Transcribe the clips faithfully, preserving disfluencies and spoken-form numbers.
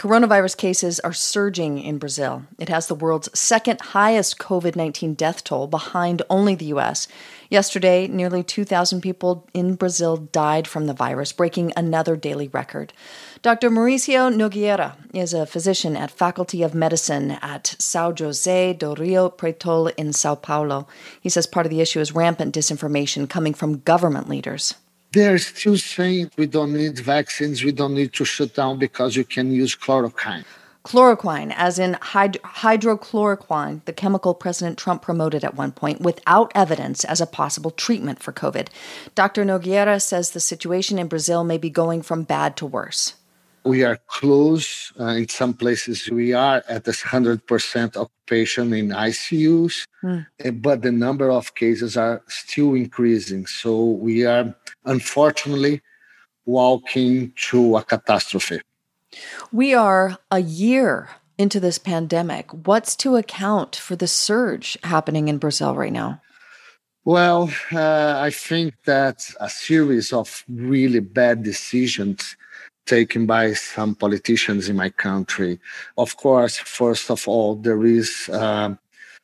Coronavirus cases are surging in Brazil. It has the world's second highest COVID nineteen death toll, behind only the U S. Yesterday, nearly two thousand people in Brazil died from the virus, breaking another daily record. Doctor Mauricio Nogueira is a physician at Faculty of Medicine at São José do Rio Preto in Sao Paulo. He says part of the issue is rampant disinformation coming from government leaders. They're still saying we don't need vaccines, we don't need to shut down because you can use chloroquine. Chloroquine, as in hyd- hydrochloroquine, the chemical President Trump promoted at one point without evidence as a possible treatment for COVID. Doctor Nogueira says the situation in Brazil may be going from bad to worse. We are close. Uh, in some places, we are at this one hundred percent occupation in I C Us, mm. but the number of cases are still increasing. So we are, unfortunately, walking through a catastrophe. We are a year into this pandemic. What's to account for the surge happening in Brazil right now? Well, uh, I think that a series of really bad decisions taken by some politicians in my country. Of course, first of all, there is uh,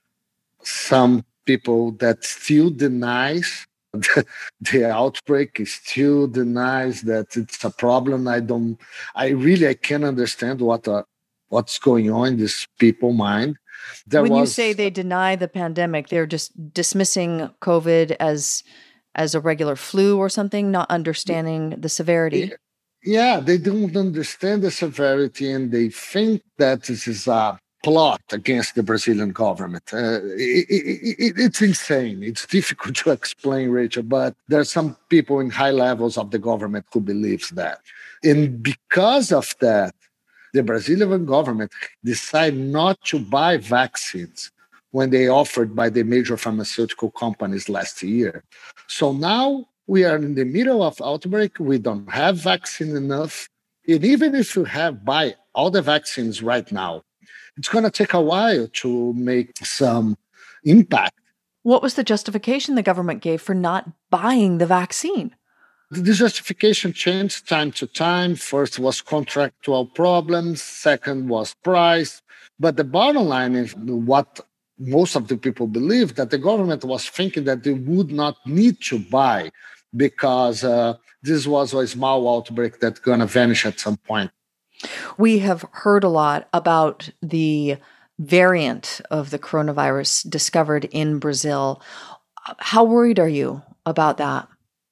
some people that still denies the, the outbreak, still denies that it's a problem. I don't, I really, I can't understand what uh, what's going on in these people's mind. There when was, you say they deny the pandemic, they're just dismissing COVID as as a regular flu or something, not understanding the severity. Yeah. Yeah, they don't understand the severity and they think that this is a plot against the Brazilian government. Uh, it, it, it, it's insane. It's difficult to explain, Rachel, but there are some people in high levels of the government who believes that. And because of that, the Brazilian government decided not to buy vaccines when they offered by the major pharmaceutical companies last year. So now we are in the middle of outbreak. We don't have vaccine enough. And even if you have buy all the vaccines right now, it's going to take a while to make some impact. What was the justification the government gave for not buying the vaccine? The justification changed time to time. First was contractual problems. Second was price. But the bottom line is what most of the people believe, that the government was thinking that they would not need to buy because uh, this was a small outbreak that's going to vanish at some point. We have heard a lot about the variant of the coronavirus discovered in Brazil. How worried are you about that?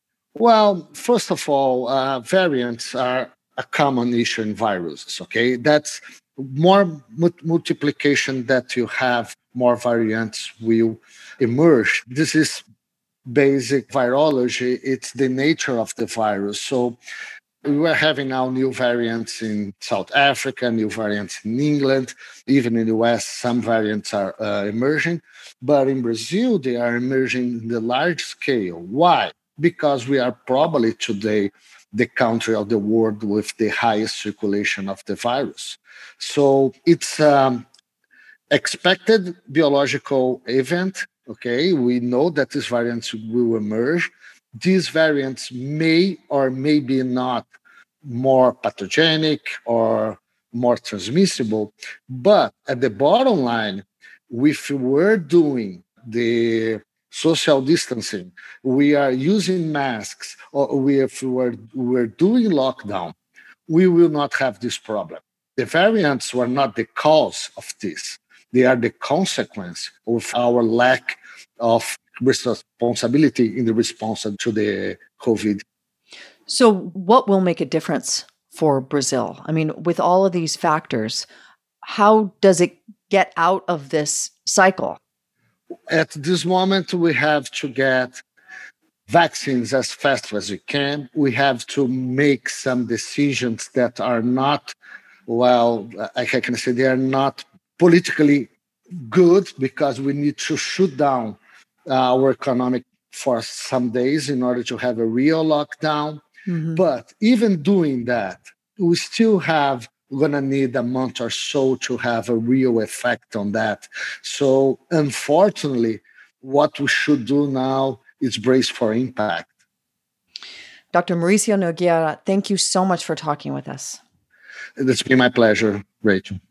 Well, first of all, uh, variants are a common issue in viruses, okay? That's more mu- multiplication that you have, more variants will emerge. This is basic virology. It's the nature of the virus. So we were having now new variants in South Africa, new variants in England, even in the West, some variants are uh, emerging. But in Brazil, they are emerging in the large scale. Why? Because we are probably today the country of the world with the highest circulation of the virus. So it's um, expected biological event. Okay, we know that these variants will emerge. These variants may or maybe not more pathogenic or more transmissible. But at the bottom line, if we're doing the social distancing, we are using masks, or we, if we're, we're doing lockdown, we will not have this problem. The variants were not the cause of this. They are the consequence of our lack of responsibility in the response to the COVID. So what will make a difference for Brazil? I mean, with all of these factors, how does it get out of this cycle? At this moment, we have to get vaccines as fast as we can. We have to make some decisions that are not, well, I can say they are not politically good, because we need to shut down our economic for some days in order to have a real lockdown. Mm-hmm. But even doing that, we still have going to need a month or so to have a real effect on that. So unfortunately, what we should do now is brace for impact. Doctor Mauricio Nogueira, thank you so much for talking with us. It's been my pleasure, Rachel.